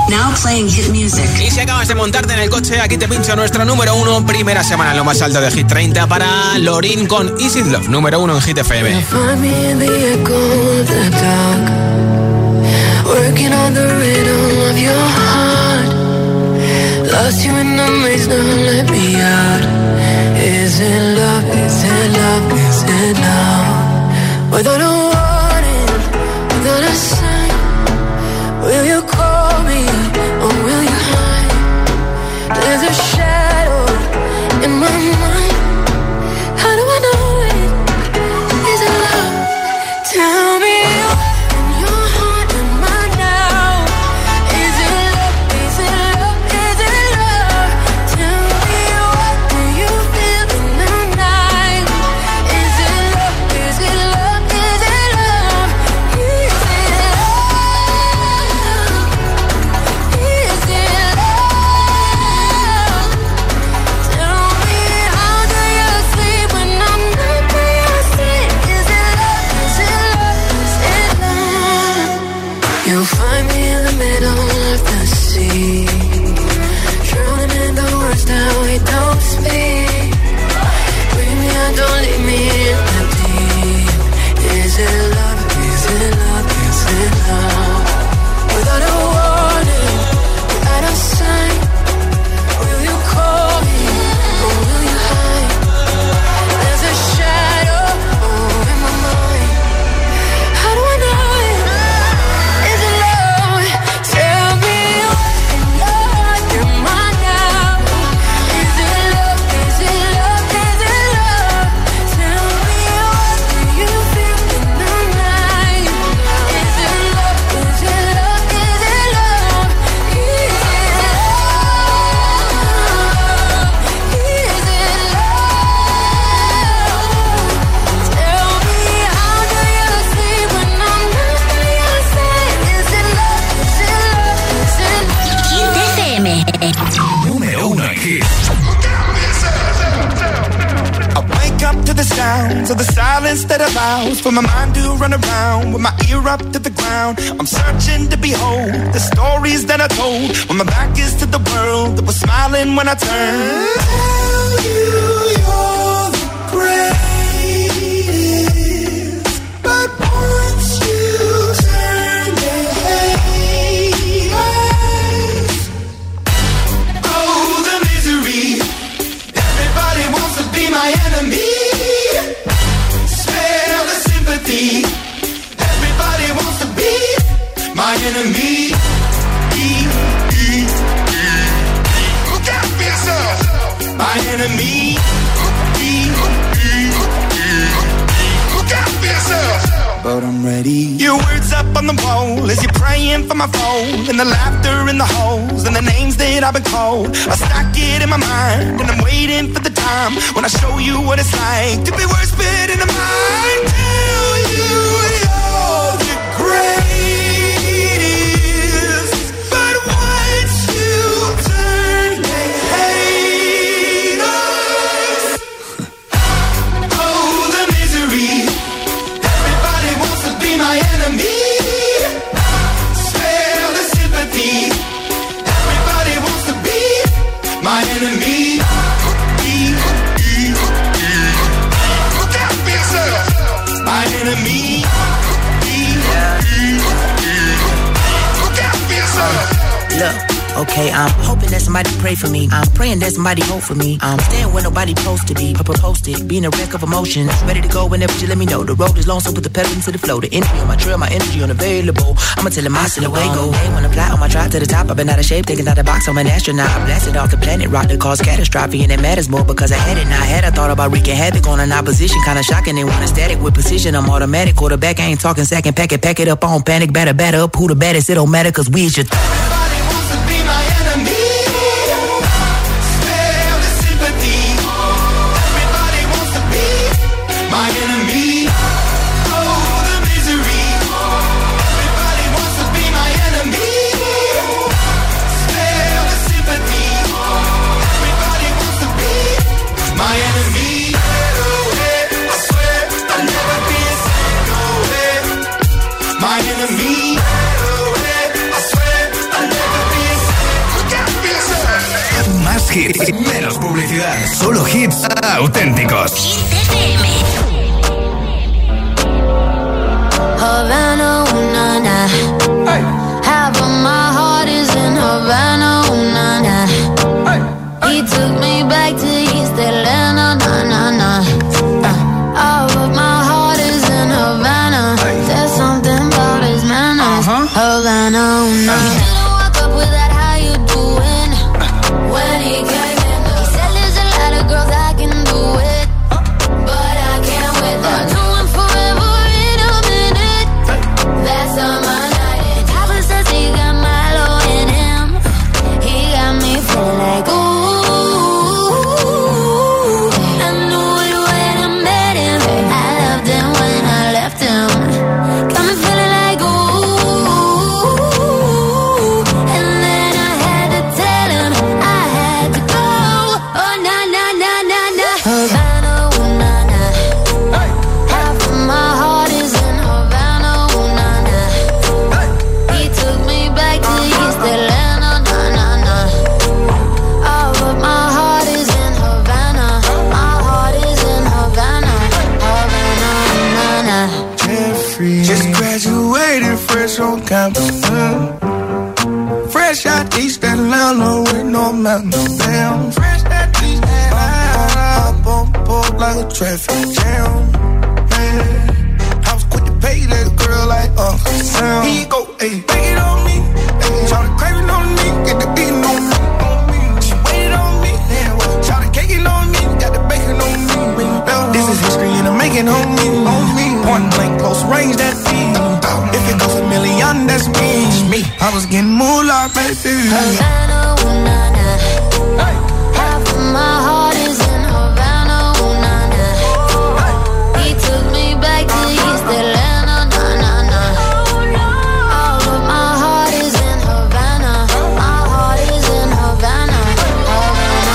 Now playing hit music. Y si acabas de montarte en el coche, aquí te pincho nuestro número 1, primera semana en lo más alto de Hit 30 para Lorin con Easy Love, número 1 en Hit FM. Working on the rhythm of your heart. Lost you in the maze, now let me out. Is it love, is it love, is it love? Without a warning, without a sign, will you call me or will you hide? There's a shadow in my mind. How do I know it? Is it love? Tell me. Of the silence that allows for my mind to run around with my ear up to the ground. I'm searching to behold the stories that I told when my back is to the world that was smiling when I turned. Tell you you're the greatest, but once you turn they hate us. Oh, the misery. Everybody wants to be my enemy. Everybody wants to be my enemy. Look out for yourself. My enemy. Look out for yourself. But I'm ready. Your words up on the wall as you're praying for my phone, and the laughter in the holes and the names that I've been called. I stack it in my mind and I'm waiting for the time when I show you what it's like to be worse fit in the mind. Tell you you're the greatest, but once you turn they hate us. Oh, the misery. Everybody wants to be my enemy. Spare the sympathy. Everybody wants to be my enemy. Look out for yourself. My enemy. Look out for yourself. Look. Okay, I'm hoping that somebody pray for me. I'm praying that somebody hope for me. I'm staying where nobody supposed to be. Posted, being a wreck of emotions. Ready to go whenever you let me know. The road is long, so put the pedal into the flow. The entry on my trail, my energy unavailable. I'ma tell him I still away go. They wanna fly on my drive to the top. I've been out of shape, taking out the box. I'm an astronaut. I blasted off the planet, rock that caused catastrophe. And it matters more because I had it. Now I had I thought about wreaking havoc on an opposition. Kinda shocking, they want a static with precision. I'm automatic, quarterback. I ain't talking second pack it up on panic. Batter up, who the baddest? It don't matter cause we is your my enemy. Oh, the misery. Everybody wants to be my enemy. Spare the sympathy. Everybody wants to be my enemy. I swear I'll never be a single way. My enemy. I swear I'll hits, menos publicidad, solo hits auténticos. Havana, ooh, na, na. Hey. Half of my heart is in Havana, ooh, na, na. Hey. He took me back to East Atlanta, na, na, na. All of my heart is in Havana. Hey. There's something about his manners. Havana, ooh, na. He didn't walk up with that, how you doing? When he came in, he said there's a lot of girls I can do it, but I can't with them. Doing forever. That's on my night. And Papa says he got Milo in him. He got me feeling like ooh. I knew it when I met him. I loved him when I left him. Got me feeling like ooh. And then I had to tell him I had to go. Oh na na na na na. Havana, ooh na na. Half of my heart is in Havana. He took me back to East Atlanta, na na na. All of my heart is in Havana. My heart is in Havana, Havana, na na. Jeffrey just graduated fresh on campus. Fresh out East Atlanta with no mountains down. Fresh out East Atlanta, I bump up like a traffic jam. Man, I was quick to pay that girl like Sam. Here you go, ayy, take it on me. Shout the craving on me, get the beating on me. She waited on me, shout the caking on me, got the bacon on me. This is history and I'm making on me. Point blank, close range, that feed. If it goes a million, that's me. I was getting moolah, baby. Havana, ooh na na. Half of my heart is in Havana, ooh na na. He took me back to East Atlanta, na na na. All of my heart is in Havana. My heart is in Havana, Havana,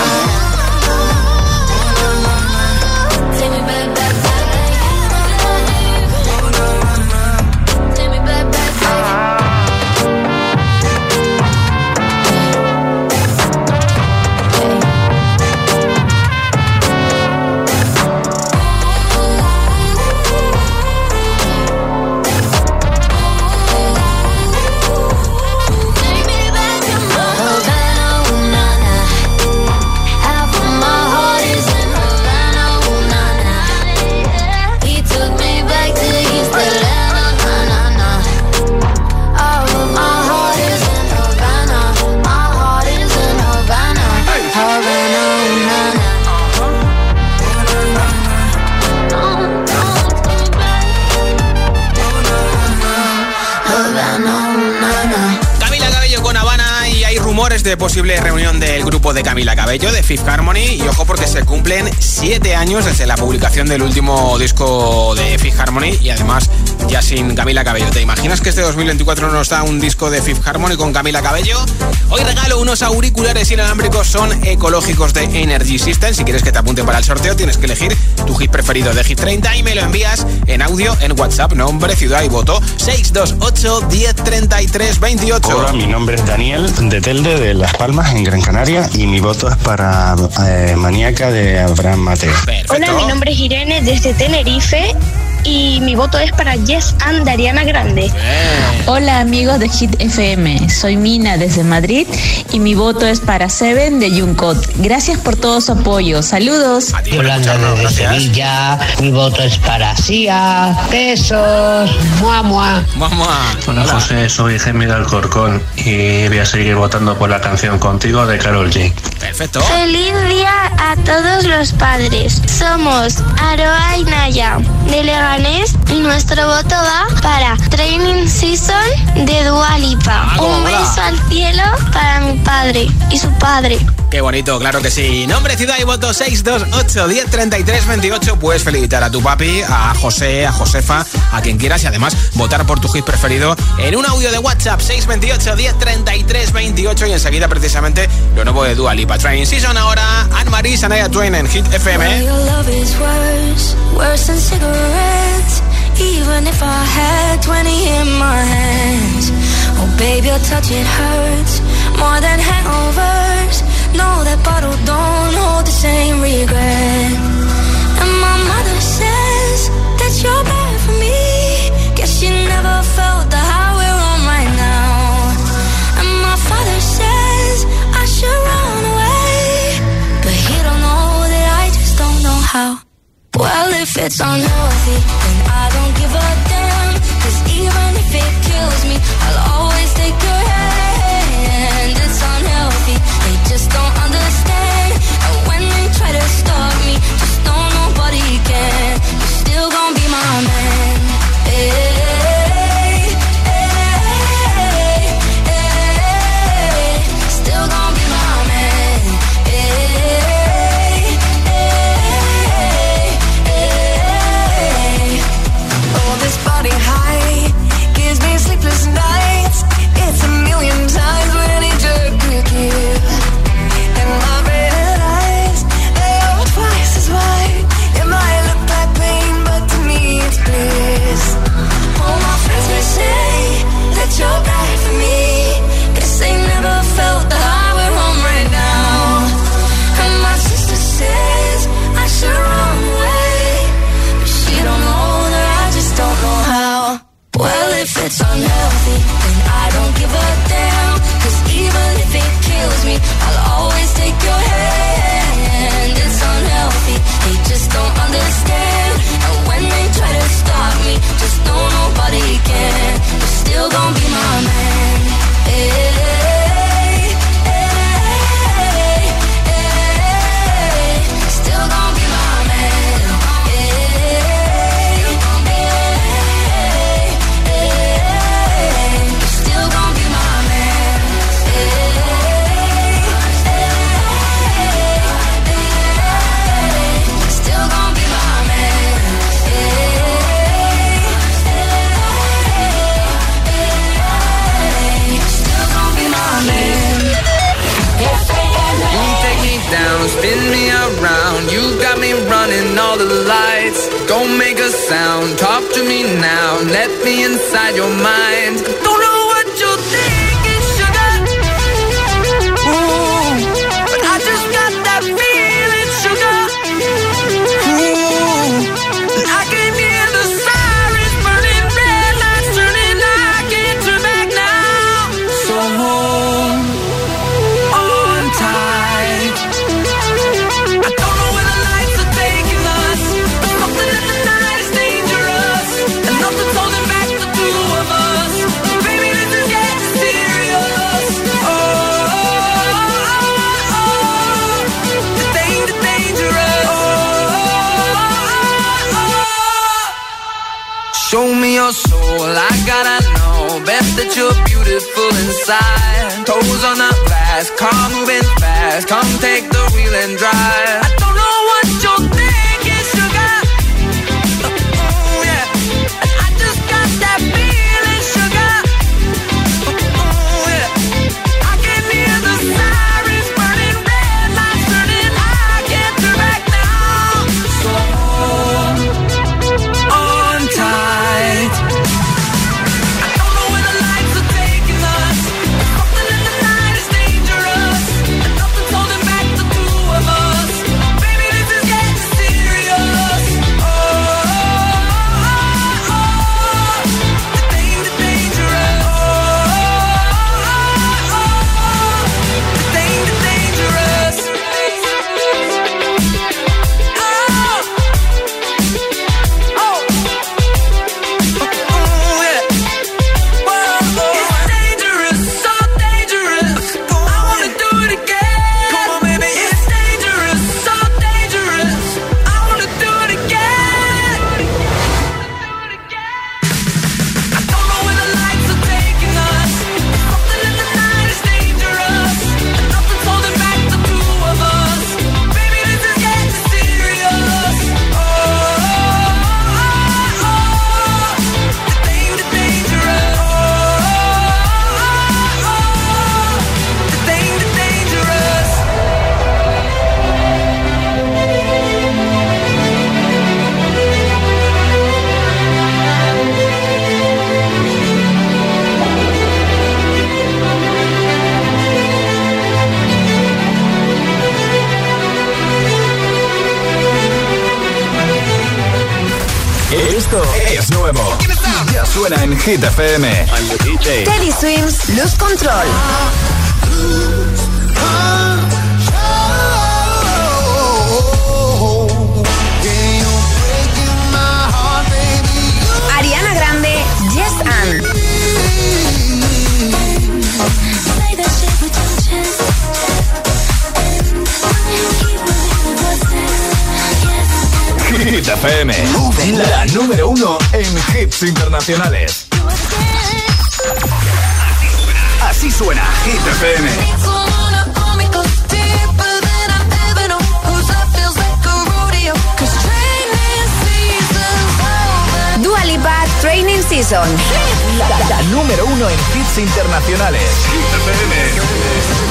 take me back, back, back, back. Take me back, back, back. De posible reunión del grupo de Camila Cabello, de Fifth Harmony, y ojo porque se cumplen 7 años desde la publicación del último disco de Fifth Harmony y además ya sin Camila Cabello. ¿Te imaginas que este 2024 nos da un disco de Fifth Harmony con Camila Cabello? Hoy regalo unos auriculares inalámbricos, son ecológicos de Energy System. Si quieres que te apunte para el sorteo tienes que elegir tu hit preferido de Hit 30 y me lo envías en audio en WhatsApp, nombre, ciudad y voto 628 10 33 28. Hola, mi nombre es Daniel de Telde de Las Palmas en Gran Canaria y mi voto es para Maníaca de Abraham Mateo. Perfecto. Hola, mi nombre es Irene desde Tenerife y mi voto es para Yes and de Ariana Grande. Hola amigos de Hit FM, soy Mina desde Madrid y mi voto es para Seven de Junkot. Gracias por todo su apoyo, saludos. Yolanda desde Sevilla, mi voto es para Sia. Besos, mua mua. Hola José, soy Gemma de Alcorcón y voy a seguir votando por la canción Contigo de Karol G. Perfecto. Feliz día a todos los padres. Somos Aroa y Naya de Leganés y nuestro voto va para Training Season de Dua Lipa. Un beso al cielo para mi padre y su padre. Qué bonito, claro que sí. Nombre, ciudad y voto 628 10 33 28. Puedes felicitar a tu papi, a José, a Josefa, a quien quieras y además votar por tu hit preferido en un audio de WhatsApp 628 10 33 28 y enseguida precisamente lo nuevo de Dua Lipa. Training Season ahora, Anne-Marie, Shania Twain en Hit FM. Even if I had 20 in my hands, oh baby, your touch it hurts more than hangovers. No, that bottle don't hold the same regret. And my mother says that you're bad for me. Guess she never felt the high we're on right now. And my father says I should run away, but he don't know that I just don't know how. Well, if it's unhealthy, then I don't give a damn. 'Cause even if it kills me, I'll always take your hand. It's unhealthy, they just don't understand. And when they try to stop me, just know nobody can. You're still gonna be my man. Hey, hey, hey, still gonna be my man. Hey, oh, this body high gives me sleepless nights. It's a million times what any jerk could give. And my red eyes, they are twice as wide. It might look like pain, but to me it's bliss. All my friends may say that you're bad for me. Guess they never felt the high we're on right now. And my sister says I should run away, but she don't know that I just don't know how. Well, if it's unhealthy, then I don't give a damn. 'Cause even if it kills me, I'll always take your hand. It's unhealthy, they just don't understand. And when they try to stop me, just know nobody can. You're still gonna be my man. Hey, hey, hey, still gonna be my man. Hey, you're still gonna be my man. Still gonna be my man. Still gonna be my man. You take me down, spin me around. You got me running all the lights. Don't make a sound, talk to me now. Let me inside your mind. Don't know what you're thinking, sugar. Ooh, but I just got that feeling, sugar. Ooh, and I can hear the sirens burning, red lights turning. I can't turn back now. So hold on tight. I don't know where the lights are taking us, but something in the night is dangerous, and nothing's holding back the two of us. Baby, this is getting serious. Oh, the dangerous. Show me your soul, I gotta know. Bet that you're beautiful inside. Toes on the glass, car moving fast. Come take the wheel and drive. I don't know what you're thinking, sugar. Yeah. And I just got that feeling, sugar. Yeah. I can hear the sirens burning, red lights turning. I can't turn back now. So hold on tight. I don't know where the lights are taking us. Something in the night is dangerous, and nothing's holding back the two of us. Baby, suena en Hit FM. I'm the DJ. Teddy Swims, Lose Control. Ariana Grande, Yes and. Hit FM, la número 1 en hits internacionales. Así suena Hit FM. Dua Lipa, Training Season. La número 1 en hits internacionales. Hit FM.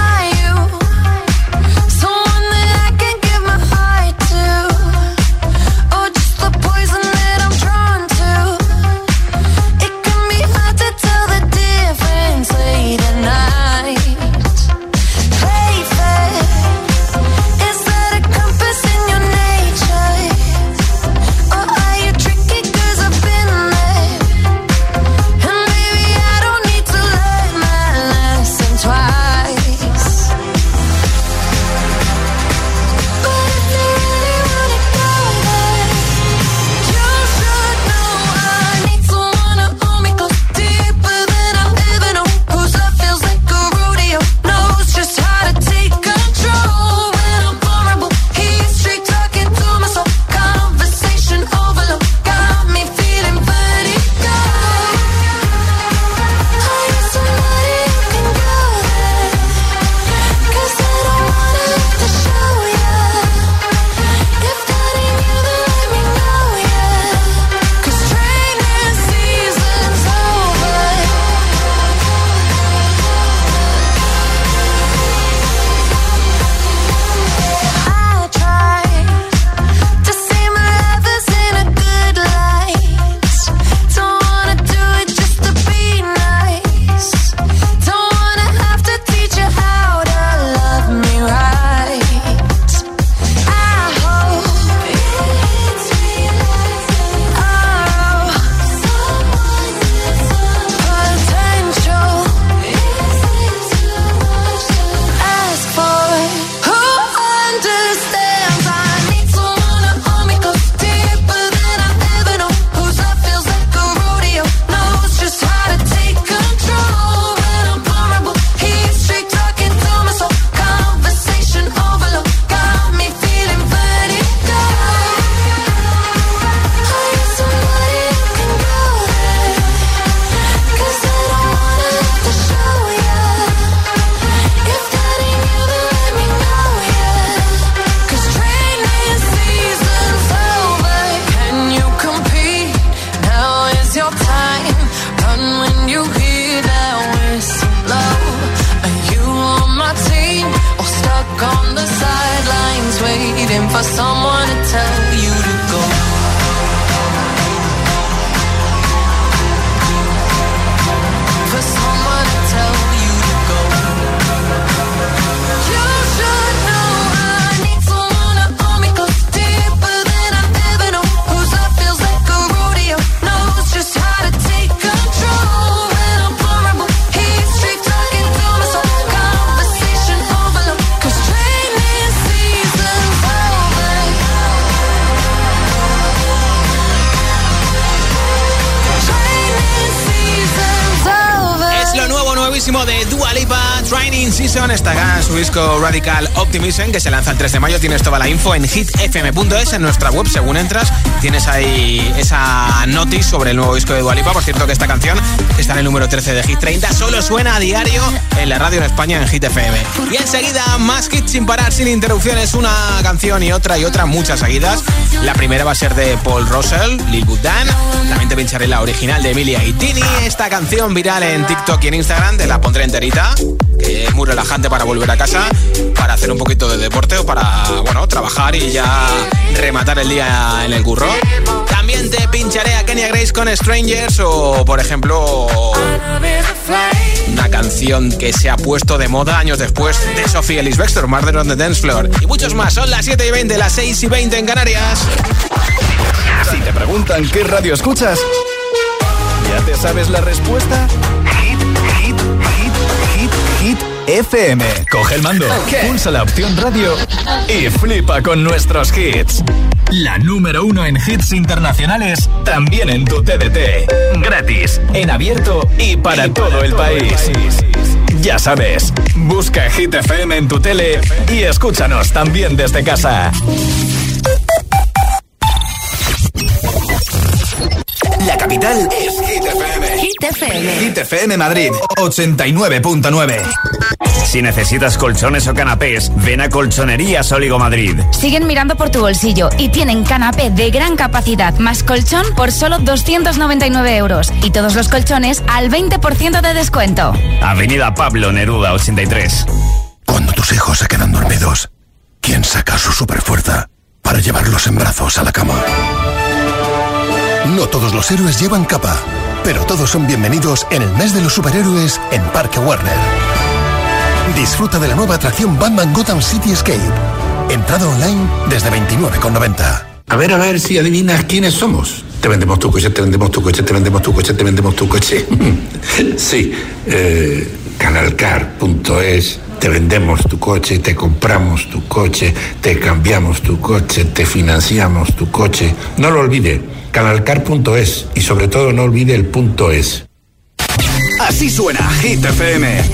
De Dua Lipa, Training Season, está en su disco Radical Optimism, que se lanza el 3 de mayo. Tienes toda la info en hitfm.es, en nuestra web. Según entras, tienes ahí esa notice sobre el nuevo disco de Dua Lipa. Por cierto, que esta canción está en el número 13 de Hit 30. Solo suena a diario en la radio en España, en Hit FM. Y enseguida, más hits sin parar, sin interrupciones. Una canción y otra, muchas seguidas. La primera va a ser de Paul Russell, Lil Budan. También te pincharé la original de Emilia y Tini. Esta canción viral en TikTok y en Instagram, te la pondré enterita, que es muy relajante para volver a casa, para hacer un poquito de deporte o para, bueno, trabajar y ya rematar el día en el curro. También te pincharé a Kenya Grace con Strangers o, por ejemplo, una canción que se ha puesto de moda años después de Sophie Ellis-Bextor, Murder on the Dance Floor. Y muchos más. Son las 7:20, las 6:20 en Canarias. Si te preguntan qué radio escuchas, ¿Ya te sabes la respuesta? Hit FM. Coge el mando, pulsa la opción radio y flipa con nuestros hits. La número 1 en hits internacionales, también en tu TDT. Gratis, en abierto y para todo el país. Ya sabes, busca Hit FM en tu tele y escúchanos también desde casa. La capital es Hit FM. Hit FM. Hit FM Madrid, 89.9. Si necesitas colchones o canapés, ven a Colchonerías Óligo Madrid. Siguen mirando por tu bolsillo y tienen canapé de gran capacidad más colchón por solo 299 euros. Y todos los colchones al 20% de descuento. Avenida Pablo Neruda 83. Cuando tus hijos se quedan dormidos, ¿quién saca su superfuerza para llevarlos en brazos a la cama? No todos los héroes llevan capa, pero todos son bienvenidos en el mes de los superhéroes en Parque Warner. Disfruta de la nueva atracción Batman Gotham City Escape. Entrada online desde 29,90. A ver si adivinas quiénes somos. Te vendemos tu coche, te vendemos tu coche, te vendemos tu coche, te vendemos tu coche. Sí, Canalcar.es. Te vendemos tu coche, te compramos tu coche, te cambiamos tu coche, te financiamos tu coche. No lo olvide, Canalcar.es, y sobre todo no olvide el .es. Así suena Hit FM.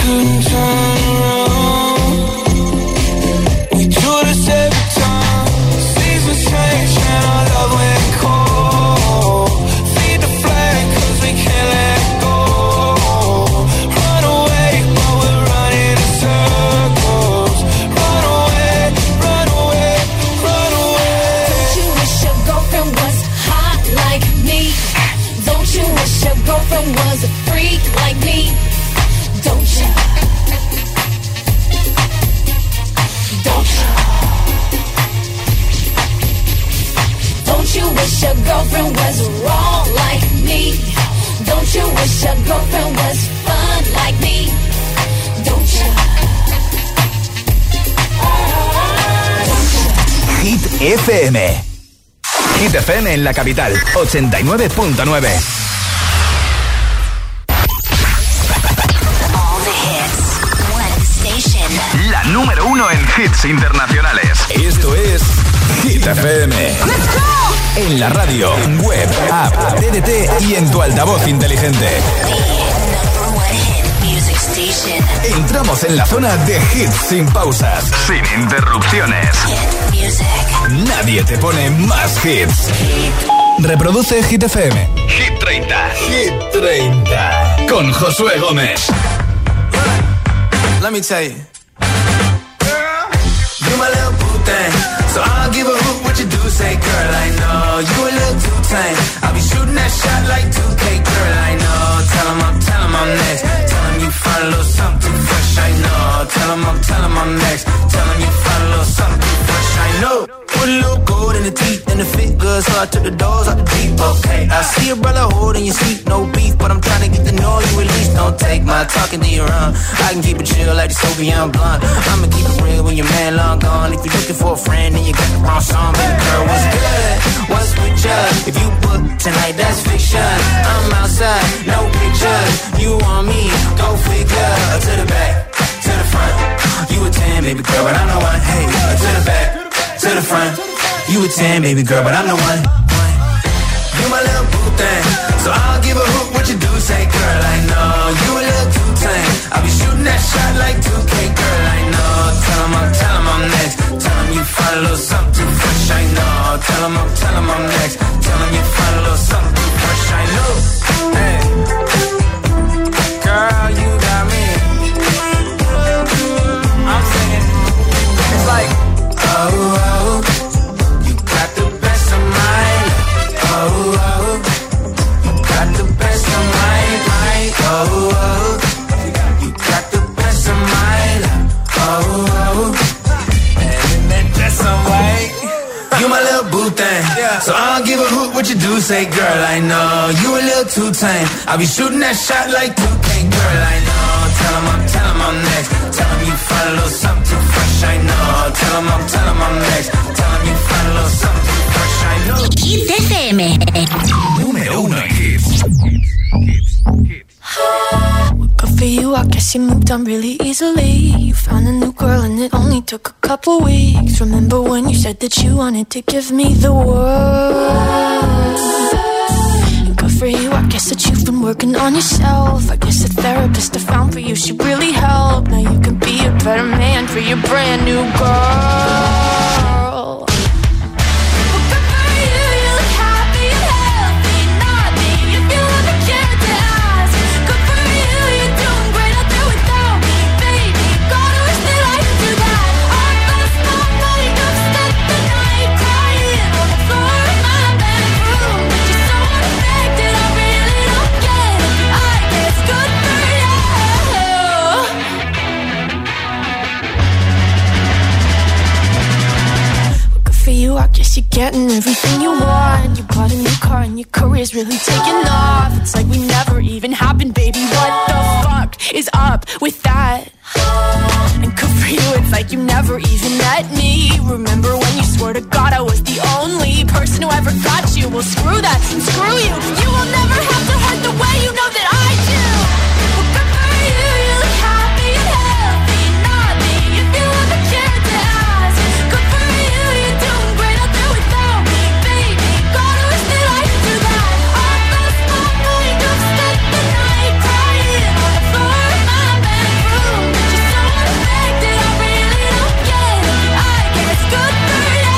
Was a freak like me, don't you? Don't you? Don't you wish your girlfriend was wrong like me? Don't you wish your girlfriend was fun like me? Don't you? Hit FM. Hit FM en la capital, 89.9. La número 1 en hits internacionales. Esto es Hit FM. En la radio, web, app, TDT y en tu altavoz inteligente. Entramos en la zona de hits sin pausas, sin interrupciones. Nadie te pone más hits. Reproduce Hit FM. Hit 30. Hit 30. Con Josué Gómez. Let me tell you. You my little boo thing, so I'll give a hoot what you do. Say, girl, I know you a little too tame. I'll be shooting that shot like 2K, girl, I know. Tell him I'm next. Tell him you find a little something too fresh, I know. Tell him I'm next. Tell him you find a little something too fresh, I know. Put a little gold in the teeth and the fit good, so I took the doors out the deep, okay. I see a brother holding your seat, no beef, but I'm trying to get to know you at least. Don't take my talking to your own. I can keep it chill like the Soviet blonde. I'ma keep it real when your man long gone. If you're looking for a friend and you got the wrong song, baby girl, what's good? What's with you? If you book tonight, that's fiction. I'm outside, no pictures. You want me? Go figure. To the back, to the front. You a 10, baby girl, but I'm the one. Hey, to the back, to the front. You a 10, baby girl, but I'm the one. You my little boo thing, so I'll give a hoot what you do. Say, girl, I know you a little too tame. I'll be shooting that shot like 2K, girl, I know. Tell him I'm next. Tell him you find a little something too fresh, I know. Tell him I'm next. Tell him you find a little something too fresh, I know. Hey, girl, you got me. I'm singing. It's like, oh, you got the best of mine. Oh, you got the best of mine. Oh, you got the best of mine. Oh, and that dress on white. You my little boo thing, so I don't give a hoot what you do. Say, girl, I know you a little too tame. I'll be shooting that shot like 2K, girl, I know. Tell him I'm next. Tell him you find a little something too fresh, I know. Tell him I'm next. Tell him you find a little something too fresh, I know. Hit FM. Número 1 en hits. for you, I guess you moved on really easily. You found a new girl and it only took a couple weeks. Remember when you said that you wanted to give me the world? And good for you, I guess that you've been working on yourself. I guess the therapist I found for you, she really helped. Now you can be a better man for your brand new girl. I guess you're getting everything you want. You bought a new car and your career's really taking off. It's like we never even happened, baby. What the fuck is up with that? And good for you, it's like you never even met me. Remember when you swore to God I was the only person who ever got you? Well, screw that and screw you. You will never have to hurt the way you know that I do. Well, good for you, you look happy and healthy. Not me, if you ever cared to ask. Good for you, you're doing great out there without me, baby. God, I wish that I could do that. I lost my mind, I've spent the night crying on the floor of my bedroom. Just so unaffected, I really don't get it. I guess good for you.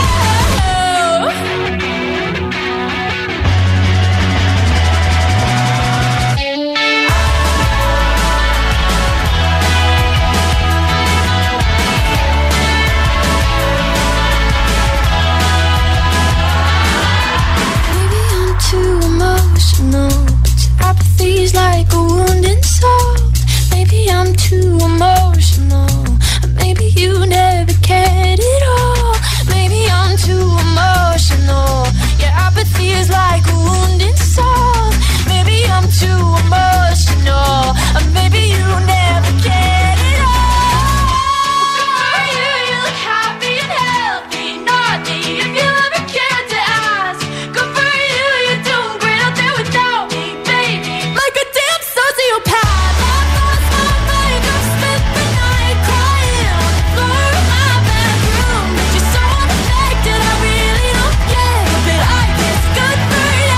Apathy's like a wounded soul. Maybe I'm too emotional. Maybe you never cared at all. Maybe I'm too emotional. Yeah, apathy is like a wounded soul. Maybe I'm too emotional. Maybe you never cared at all. For you, you look happy and healthy. Not me, if you ever cared to ask. Good for you, you're doing great out there without me, baby. Like a damn sociopath. I've lost my mind, I've spent the night crying on the floor of my bedroom. You're so unaffected, I really don't get it, but I guess good for you.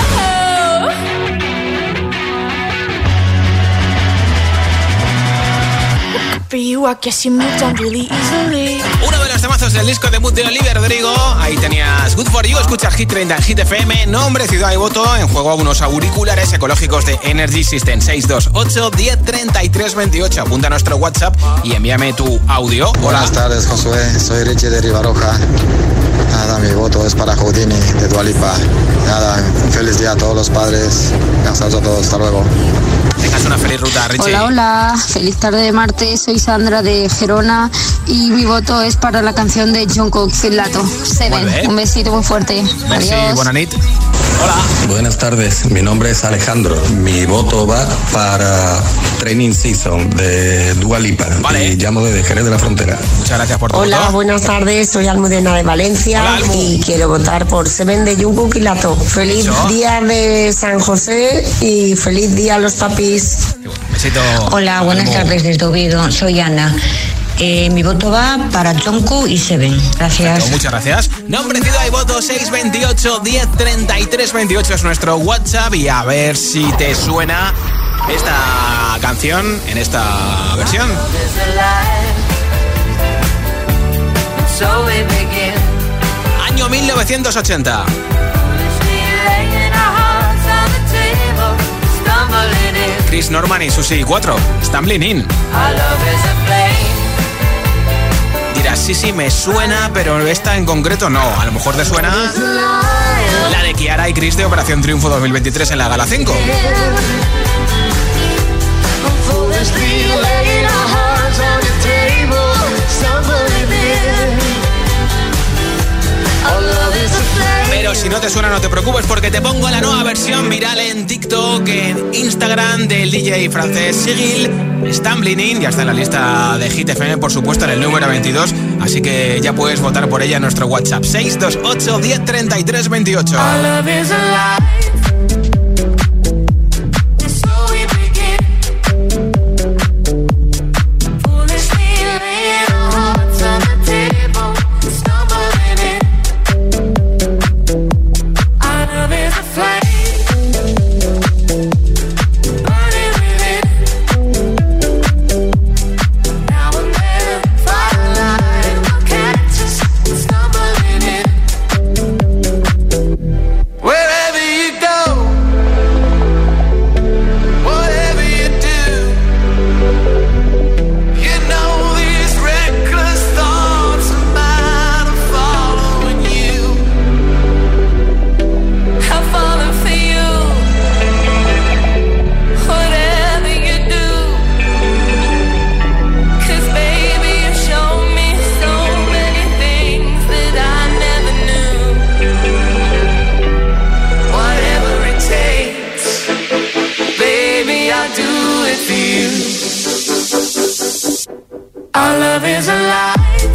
Good for you, I guess you moved on really easily. Uno de los temazos del disco debut de Olivia Rodrigo. Ahí tenías Good For You. Escuchas Hit 30 en Hit FM. Nombre, ciudad y voto. En juego unos auriculares ecológicos de Energy System. 628 10 33 28. Apunta a nuestro WhatsApp y envíame tu audio. Buenas tardes, Josué. Soy Richie de Ribaroja. Nada, mi voto es para Houdini de Dua Lipa. Nada, un feliz día a todos los padres. Gracias a todos. Hasta luego. Tengas una feliz ruta, Richie. Hola, hola. Feliz tarde de martes. Soy Sandra de Gerona y mi voto es para la canción de Jungkook, Filato, Seven. Un besito muy fuerte. Merci, Adiós. buena nit. Hola. Buenas tardes, mi nombre es Alejandro. Mi voto va para Training Season de Dua Lipa. Vale. Y llamo desde Jerez de la Frontera. Muchas gracias por tu Hola, voto. buenas tardes. Soy Almudena de Valencia. Hola, Almu. Y quiero votar por Seven de Jungkook y Lato. Feliz Eso. día de San José y feliz día a los papis. Besito. Hola, buenas Almu. tardes desde Oviedo. Soy Ana. Mi voto va para Jungkook y Seven. Gracias. Perfecto, muchas gracias. Nombre, ciudad y voto 628 10 33 28 es nuestro WhatsApp. Y a ver si te suena esta canción en esta versión. Año 1980. Chris Norman y Susie 4. Stumbling In. Dirás, sí, me suena, pero esta en concreto no. A lo mejor te suena la de Kiara y Chris de Operación Triunfo 2023 en la Gala 5. Pero si no te suena, no te preocupes, porque te pongo la nueva versión viral en TikTok, en Instagram, del DJ francés Sigil. Stumbling In, ya está en la lista de Hit FM, por supuesto, en el número 22. Así que ya puedes votar por ella en nuestro WhatsApp 628 10 33 28. love is alive.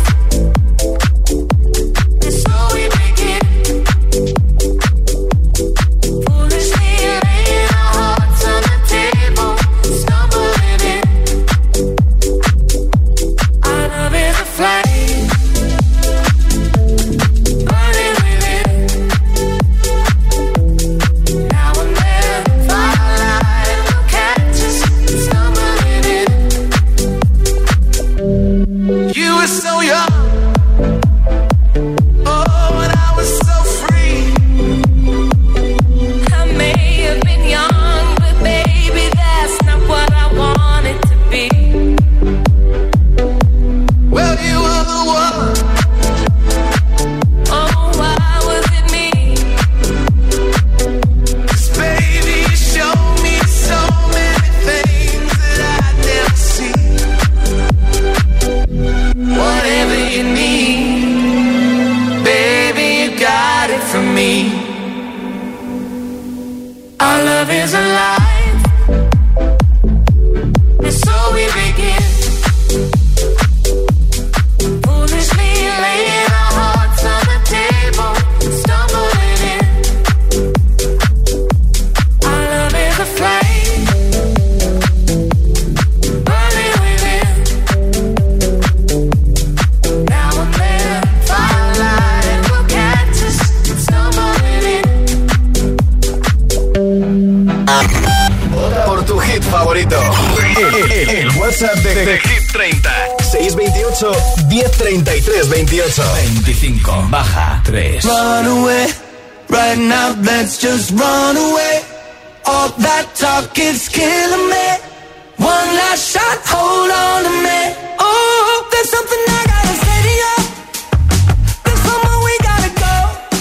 El WhatsApp de Hit 30 628 1033 28 25 baja 3. Run away, right now let's just run away. All that talk is killing me. One last shot, hold on to me. Oh, there's something I gotta say to you. There's somewhere we gotta go.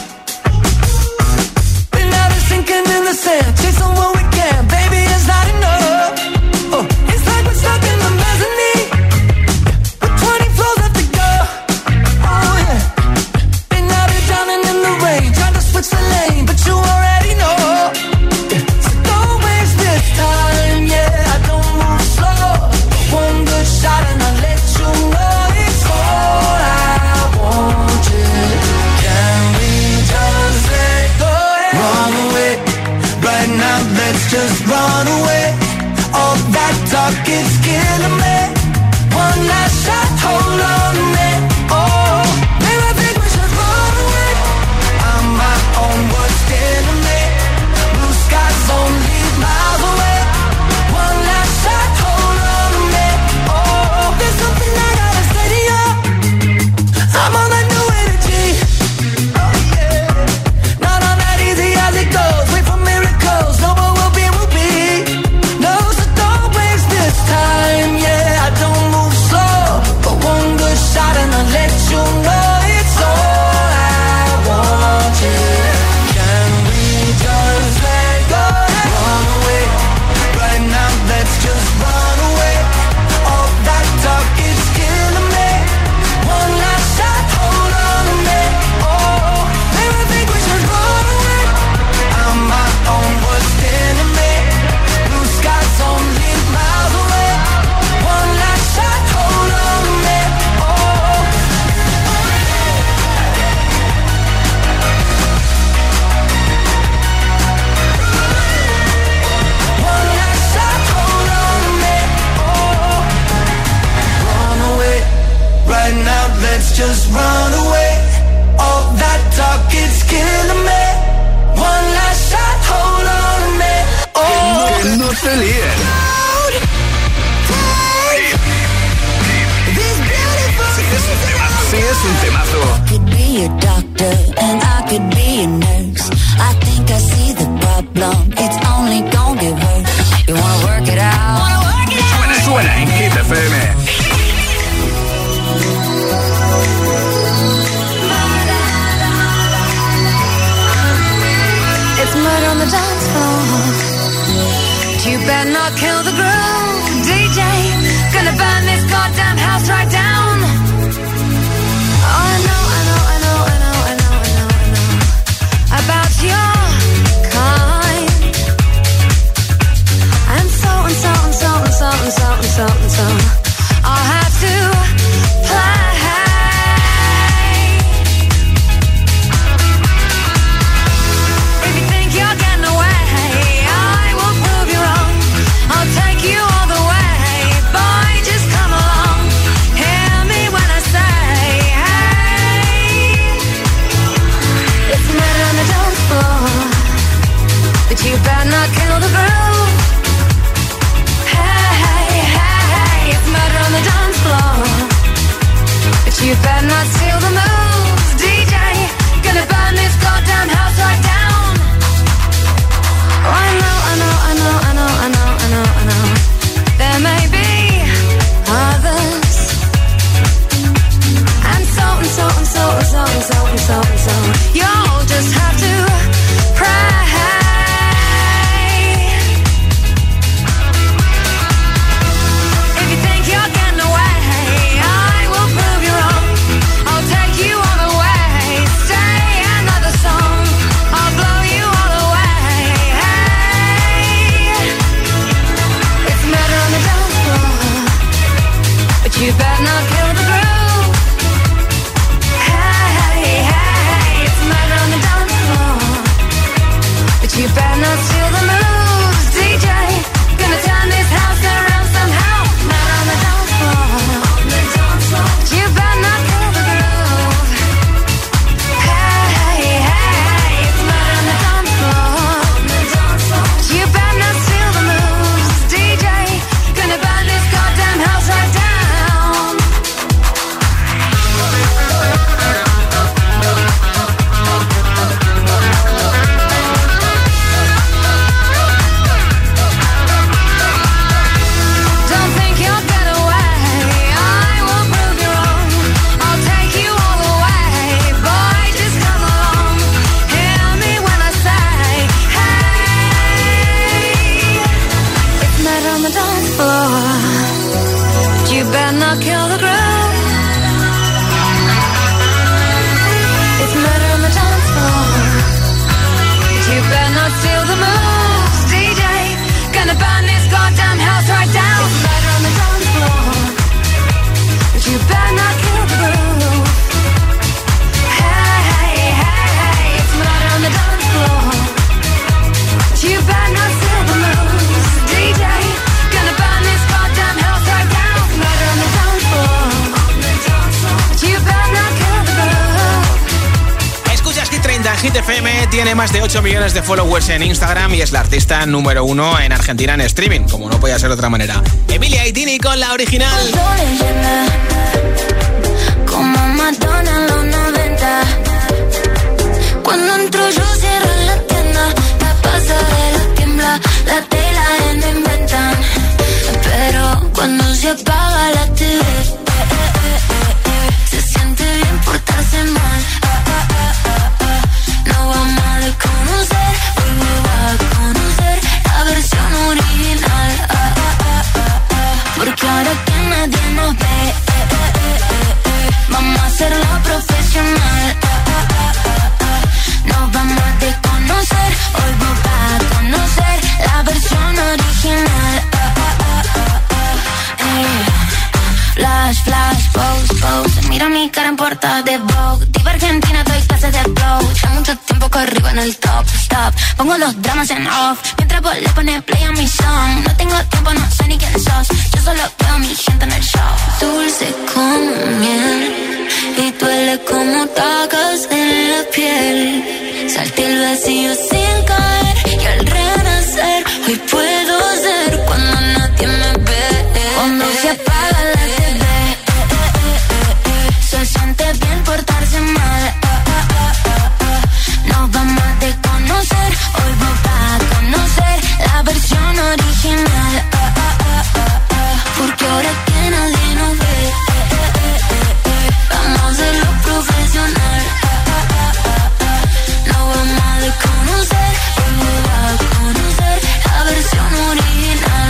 Been out of sinking in the sand, chasing what we can. Baby, it's not enough. Oh, it's like we're stuck in the mezzanine with 20 floors left to go. Oh yeah. Been out here drowning in the rain, trying to switch the lane, but you already know. So don't waste this time, yeah. I don't move slow. One good shot and I'll let you know it's all I want you. Can we just let go? Run away, right now let's just run away. All that talk is killing me. One last shot, hold on to me. Oh, maybe I think we should run away. I'm my own worst enemy. Blue skies only miles away. One last shot, hold on to me. Oh, there's something I gotta say to you. I'm on that new energy. Oh yeah, not on that easy as it goes. Wait for miracles, no one will be. No, so don't waste this time. Yeah, I don't move slow, but one good shot and I'll let you know it's all I want. Yeah, can we just let go? Run away, right now let's just run away. All that talk is killing me. One last shot, hold on to me. Oh, maybe I think we should run away. I'm my own worst enemy. Blue skies only miles away. One last shot, hold on to me. Oh, one last shot, hold on to me. Oh, run away, right now let's just run away. All that talk is killing me. One last shot, hold on to me. Oh, Que no te líen. Sí, es un temazo. Could be your doctor and I could be a nurse. I think I see the problem. It's only gonna get worse. You wanna work it out? Suena en Hit FM. it's murder on the dance floor. You better not kill the groove, DJ. Gonna burn this goddamn house right down. Oh, I know about your kind. And so I but you better not kill the groove. Hey, hey, it's murder on the dance floor, but you better not steal the moves. DJ, gonna turn this house around somehow. Murder on the dance floor, but you better not kill the groove. Hey, hey, it's murder on the dance floor, but you better not steal the moves. DJ, gonna burn this goddamn house right down. Don't think you'll get away, I will prove you wrong. I'll take you all the way, boy, just come along. Hear me when I say, hey, it's murder on the dance floor, but you better not kill the groove. It's murder on the dance floor, but you better not steal the moves. DJ, gonna burn this goddamn house right down. It's murder on the dance floor, but you better not kill the groove. Hey, hey, hey, it's murder on the dance floor, but you better not steal the moves. DJ, gonna burn this goddamn house right down. It's murder on the dance floor, but you better not kill the groove. Escuchas Hit 30 en Hit FM, tiene más de 8 millones de followers en Instagram y es la artista número 1 en Argentina en streaming, como no podía ser de otra manera. Emilia Aitini con la original. Como Madonna en los 90. Cuando entro yo cierran la tienda, la pasarela tiembla, la tela no inventan. Pero cuando se apaga la TV, se siente bien portarse mal. No vamos a desconocer, hoy me va a conocer la versión original. Porque ahora que nadie nos ve, vamos a hacerlo profesional. Nos vamos a desconocer, hoy vos vas a conocer la versión original. Flash, flash, pose, pose. Mira mi cara en portada de Vogue. Diva Argentina, doy clases de flow. Ya mucho tiempo que arriba en el top, stop. Pongo los dramas en off, mientras vos le pones play a mi song. No tengo tiempo, no sé ni quién sos. Yo solo veo a mi gente en el show. Dulce como miel y duele como tacas en la piel. Salté el vacío sin caer y al renacer hoy puedo ser cuando nadie me ve. Cuando se apaga la TV, se siente bien portarse mal. Nos vamos a desconocer, hoy vos vas a conocer la versión original. Porque ahora que nadie nos ve, vamos a hacerlo profesional. Nos vamos a desconocer, hoy vos vas a conocer la versión original.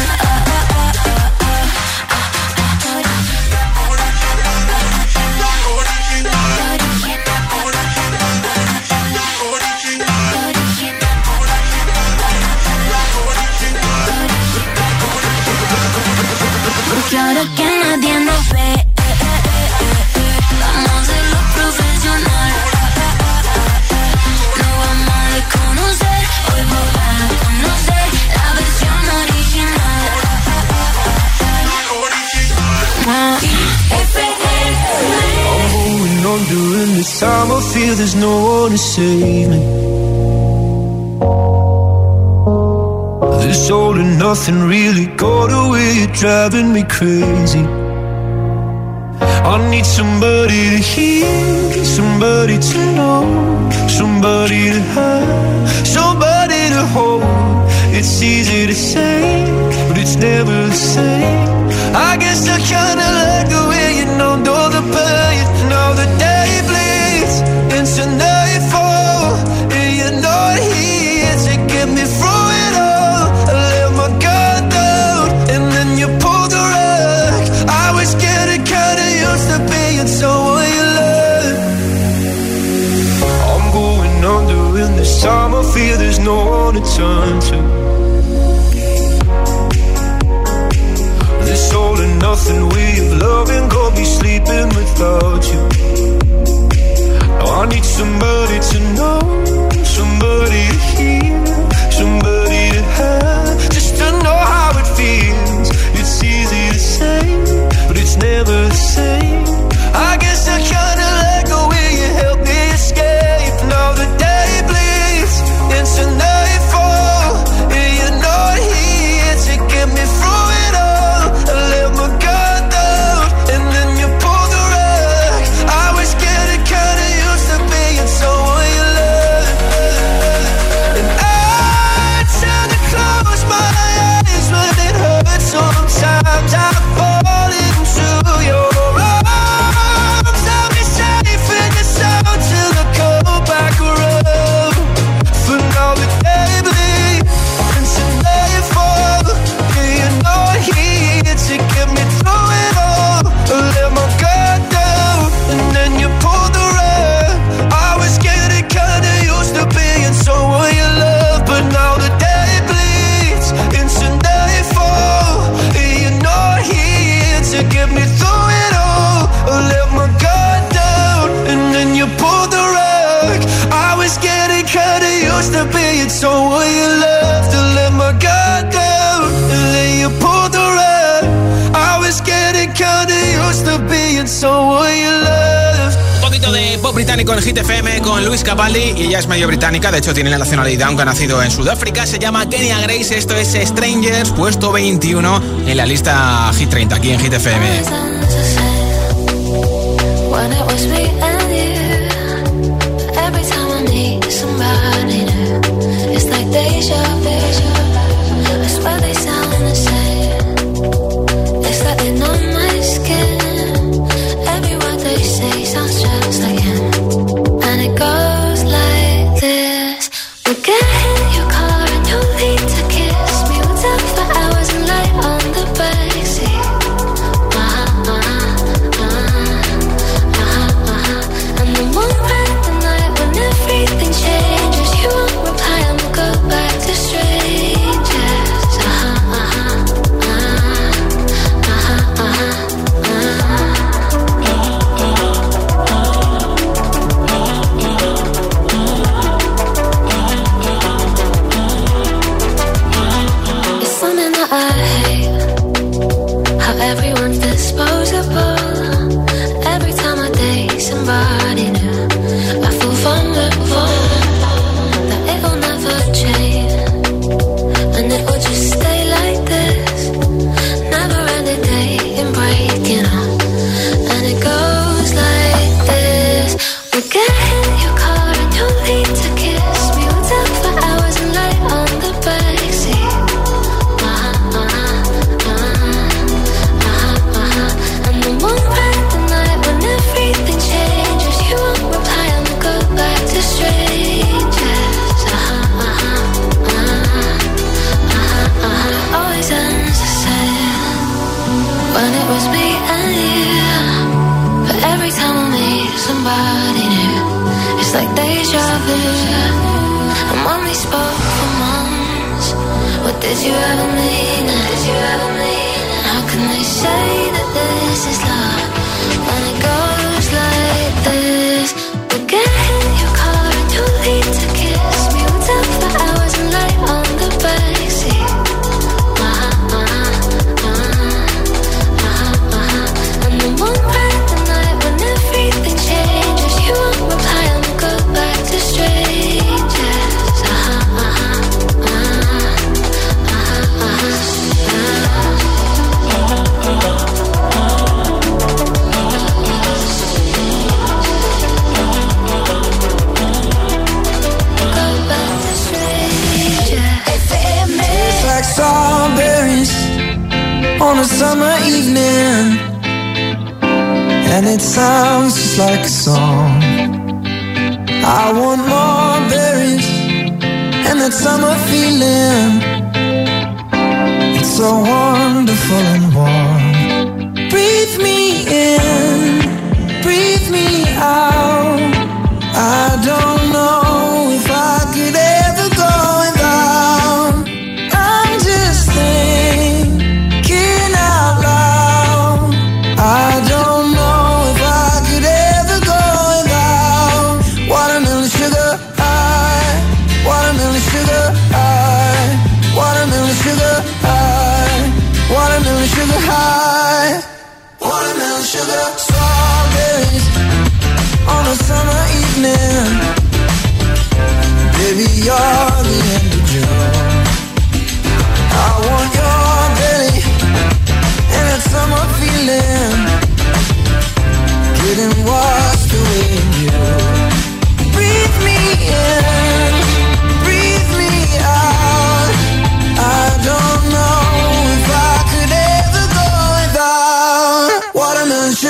Porque ahora que nadie nos ve, vamos a hacerlo profesional. No vamos a desconocer, hoy vos vas a conocer la versión original. I'm going on during this time. I feel there's no one to save me. This all and nothing really got away. You're driving me crazy. I need somebody to hear, somebody to know, somebody to have, somebody to hold. It's easy to say, but it's never the same. I guess I kinda like the way you numbed all the pain. Now the day bleeds into nightfall, and you're not here to get me through it all. I let my guard down, and then you pulled the rug. I was getting kinda used to being someone you love. I'm going under, and this time I feel there's no one to turn to. This all and nothing way of loving never the same. I guess I kinda like the way you help me escape. Now the day bleeds into nightfall, and you're not here to get me through it all. I let my guard down, and then you pulled the rug. I was getting kinda used to being someone you love, and I tend to close my eyes when it hurts. Sometimes I fall into your arms. I'll be safe in the sound till I come back around. For now the day bleeds into nightfall, and you're not here to get me through it all. I let my guard down, and then you pulled the rug. I was getting kinda used to being someone you love, but now the day bleeds into nightfall, and you're not here to get me through it all. I let my guard down, and then you pulled the rug. I was getting kinda used to being someone you loved. To let my guard down, and then you pulled the rug. I was getting kinda used to being someone you loved. Un poquito de pop británico en Hit FM con Luis Capaldi, y ella es medio británica, de hecho tiene la nacionalidad aunque ha nacido en Sudáfrica. Se llama Kenya Grace, esto es Strangers, puesto 21 en la lista Hit 30 aquí en Hit FM. When it was me and you, every time I need somebody new, it's like deja vu. I swear they sound the same. It's like they know my skin. Every word they say sounds just like him, and it goes like this. We'll get in your car and you'll need to kiss me. We'll talk for hours and lie on the backseat. And then we'll spend the night when everything changes. You won't reply and we'll go back to strangers. It's something that I hate, how everyone's disposable. Every time I date somebody new, I feel vulnerable, that it'll never change, and it will just stay like this. Never ending dating, breaking up, and it goes like this. We'll get in your car and you'll need to kiss me. We'll talk for hours and lie on the backseat. And then we'll spend the night when everything changes. You won't reply and we'll go back to strangers. Always ends the same when it was me and you. But every time I meet somebody new, it's like deja vu. And when we spoke for months, what did you ever mean? Did you ever mean? How can they say that this is love when it goes like this? We'll get in your car and you'll need to kiss me. We'll talk for hours and lie on the backseat. And then we'll spend the night when everything changes. You won't reply and we'll go back to strangers. It's like strawberries on a summer evening, and it sounds just like a song. I want more berries and that summer feeling. It's so wonderful and warm. Breathe me in, breathe me out. I don't know if I could ever go without. I'm just thinking out loud. I don't know if I could ever go without. Watermelon sugar high, watermelon sugar high, watermelon sugar high, watermelon sugar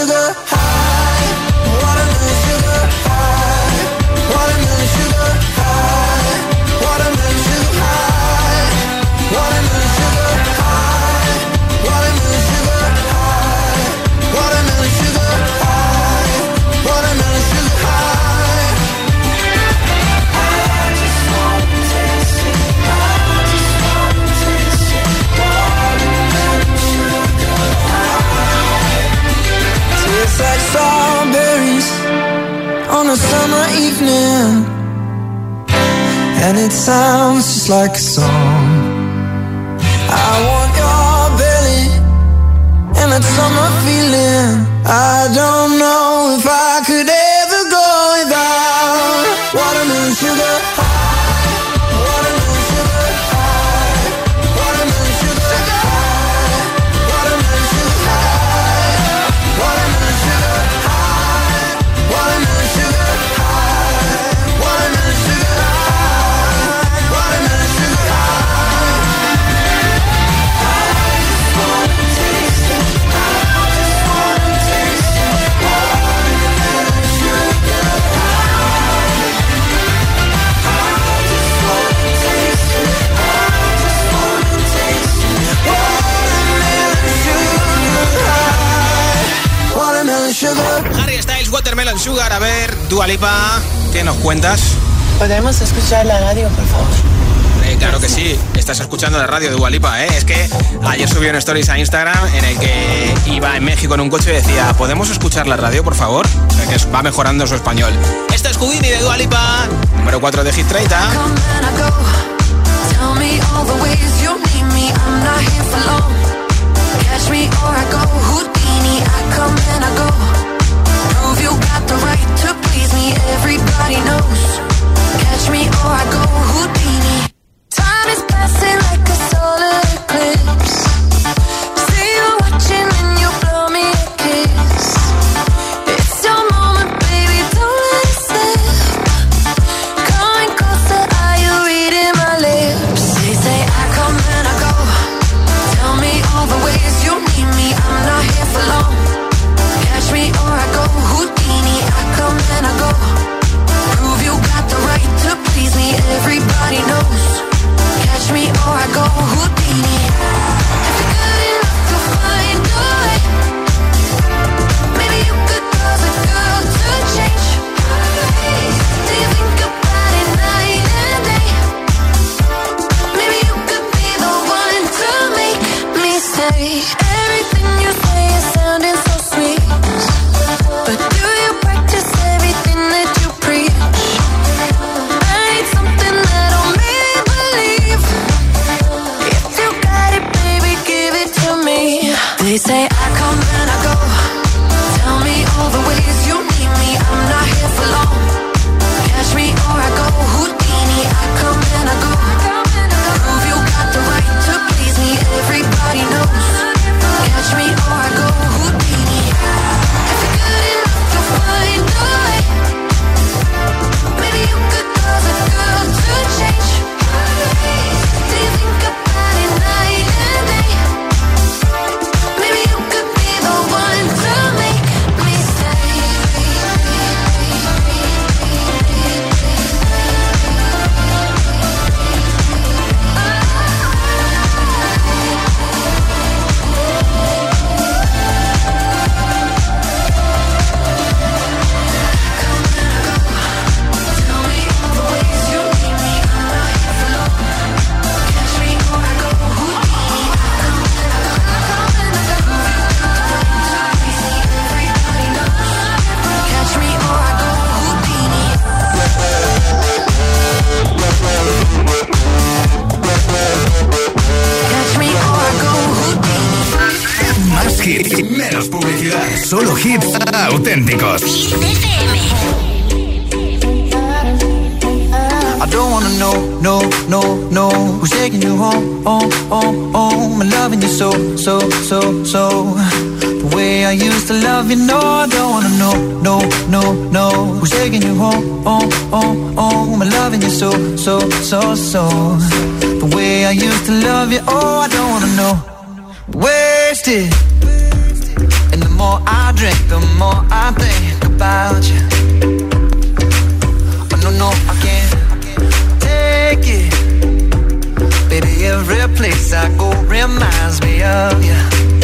sugar high, watermelon sugar high, watermelon sugar high, watermelon sugar high, watermelon sugar high, watermelon sugar high, watermelon sugar high, watermelon sugar high. I just wanna taste it, I just wanna taste it, watermelon sugar high. Tastes like strawberries on a summer evening, and it sounds just like a song. I want your belly and that summer feeling. I don't know if I could ever go without watermelon sugar high, watermelon sugar high, watermelon sugar high, watermelon sugar high, watermelon sugar high, watermelon sugar high, watermelon sugar high, watermelon sugar high. I just wanna taste it, I just wanna taste it, watermelon sugar high. I just wanna taste it, I just wanna taste it, watermelon sugar high, watermelon sugar. Harry Styles, Watermelon Sugar. A ver, Dua Lipa, ¿qué nos cuentas? ¿Podemos escuchar la radio, por favor? Claro que sí, estás escuchando la radio de Dua Lipa, ¿eh? Es que ayer subí un stories a Instagram en el que iba en México en un coche y decía, ¿podemos escuchar la radio, por favor? O sea, que va mejorando su español. Esto es Houdini de Dua Lipa, número 4 de Hit 30. Tell me all the ways you need me, I'm not here for long. Catch me or I go Houdini, I come and I go. Prove you got the right to please me, everybody knows. Catch me or I go Houdini. Time is passing like a solar eclipse. See you watching and you blow me a kiss. It's your moment, baby, don't let it slip. Coming closer, are you reading my lips? They say I come and I go. Tell me all the ways you need me, I'm not here for long. Catch me or I go Houdini, I come and I go. Prove you got the right to please me, everybody knows. Catch me or I go Houdini. If you're good enough to find a way, maybe you could cause a girl to change. Do you think about it night and day? Maybe you could be the one to make me stay. Everything you say is sounding so sweet, but do you practice everything that you preach? I need something that'll make me believe. If you got it, baby, give it to me. They say I come and I go. Tell me all the ways you need me, I'm not here for long. Catch me or I go Houdini, I come and I go. Prove you got the right to please me, everybody knows. Catch me or I go Houdini. If you're good enough to find a way, maybe you could cause a girl to change. Do you think about it night and day? Maybe you could be the one to make me stay. Menos publicidad, solo hits auténticos. I don't wanna know who's taking you home, I'm loving you so. The way I used to love you, no, I don't wanna know who's taking you home, I'm loving you so. The way I used to love you, oh, I don't wanna know. Wasted in the morning. more I drink, the more I think about you. Oh, no, no, I can't take it. Baby, every place I go reminds me of you.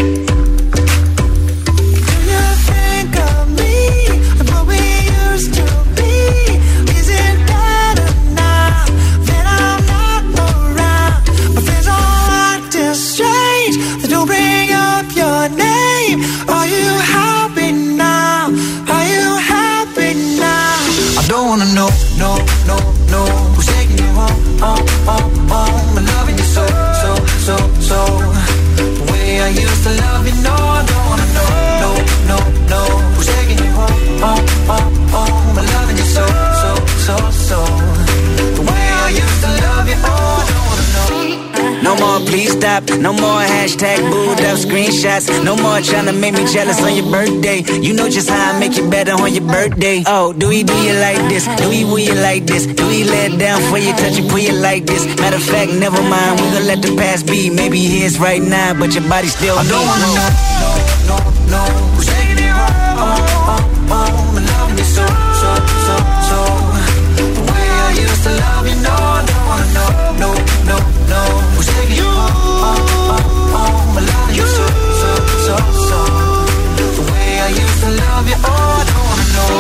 Do you think of me and what we used to be? Is it better now that I'm not around? My friends all acting strange, they don't bring up your name. Are you happy now? Are you happy now? I don't wanna know, no, no, no. Who's taking you home, home, home, home? And loving you so, so, so, so. The way I used to love you, no, I don't wanna know, no, no, no. Who's taking you home, home, home, home? And loving you so, so, so, so. The way I used to love you, oh, I don't wanna know. No more please stop, no more hashtag booed up screenshots. No more trying to make me jealous on your birthday. You know just how I make you better on your birthday. Oh, do we do you like this? Do we woo you like this? Do we let down for you, touch you, pull you like this? Matter of fact, never mind, we gon' let the past be. Maybe here's right now, but your body still I don't wanna know, no, no, no. Who's taking you home, home, home? And loving you so, so, so, so. The way I used to love you, no, I don't wanna know, no, no, no. Who's taking you home, home, home? And loving you so, so, so, so. The way I used to love you, oh, I don't wanna know.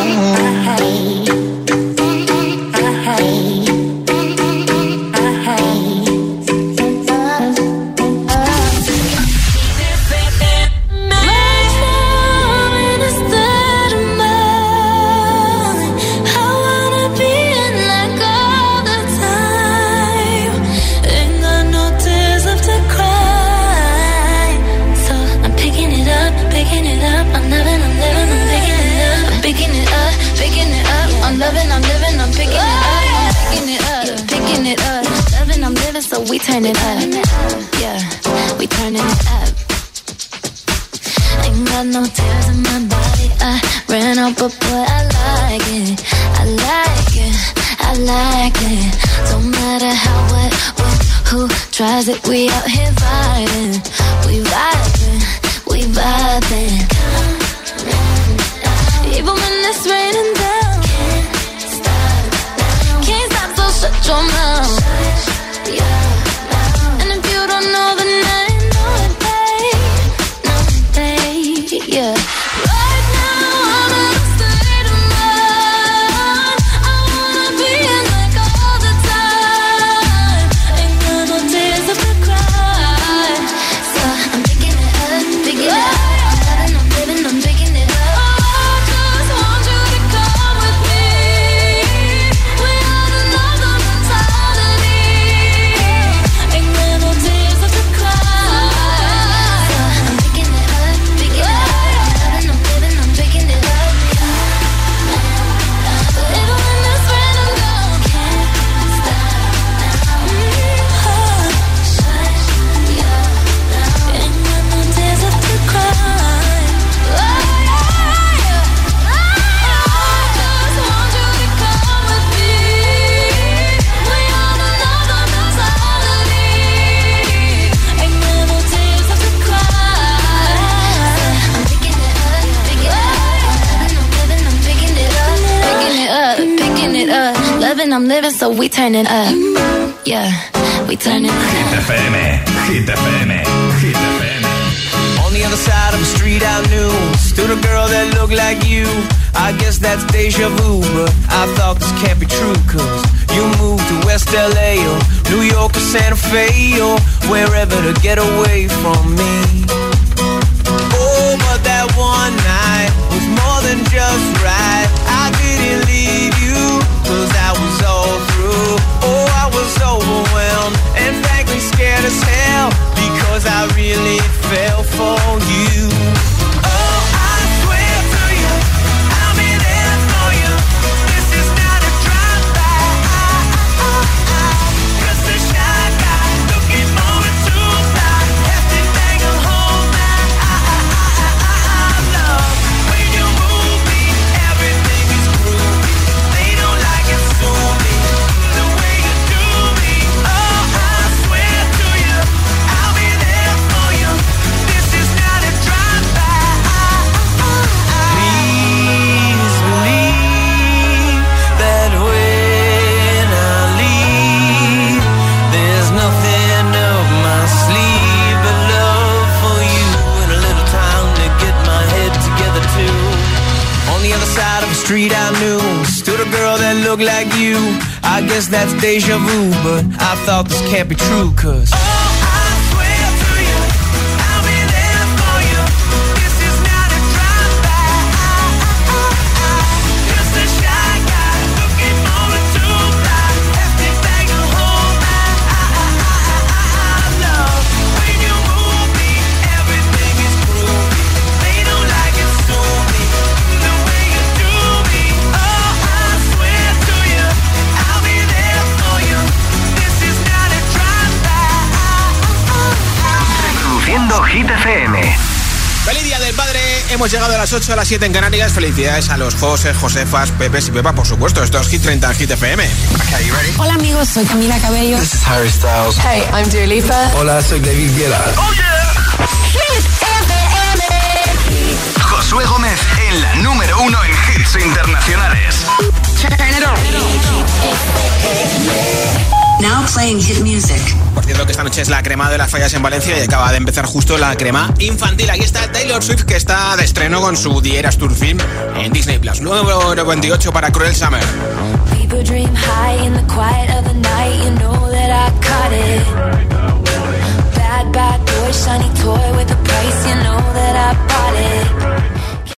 So we turn it up, yeah, we turning it up. Ain't got no tears in my body, I ran out, but boy, I like it, I like it, I like it. Don't matter how, what, who tries it, we out here vibing, we vibing, we vibing. Even when it's raining down, can't stop, so shut your mouth. And if you don't know the name, know it, babe, yeah. Right now I'm in a state of mind. I wanna be in like all the time. Ain't got no tears left to cry. So I'm picking it up, picking it up. I'm living, I'm picking it up. Oh, I just want you to come with me. We ought to love the mentality. I'm living, so we turn it up. Yeah, we turn it up. Hit FM, Hit FM, Hit FM. On the other side of the street I knew stood a girl that looked like you. I guess that's deja vu, but I thought this can't be true. Cause you moved to West LA or New York or Santa Fe or wherever to get away from me. Oh, but that one night was more than just right. I didn't leave you, cause I was all through. Oh, I was overwhelmed and frankly scared as hell, because I really fell for you. Oh, I swear to you, I'll be there for you. This is not a drive-by. Just a shy guy looking for a two-ply. Plastic bag of home street I knew stood a girl that looked like you. I guess that's deja vu, but I thought this can't be true, 'cause Hit FM. Feliz Día del Padre, hemos llegado a las 8, a las 7 en Canarias. Felicidades a los José, Josefas, Pepes y Pepa, por supuesto. Esto es Hit 30 en Hit FM. Okay, you ready? Hola amigos, soy Camila Cabello. This is Harry Styles. Hey, I'm Dua Lipa. Hola, soy David Guetta. Oh yeah. Hit FM. Josué Gómez en la número 1 en hits internacionales. Turn it on. Now playing hit music. Por cierto que esta noche es la crema de las fallas en Valencia y acaba de empezar justo la crema infantil. Aquí está Taylor Swift, que está de estreno con su The Eras Tour film en Disney Plus. Número 28 para Cruel Summer. People dream high in the quiet of the night. You know that I caught it. Bad, bad boy, shiny toy with a price. You know that I bought it.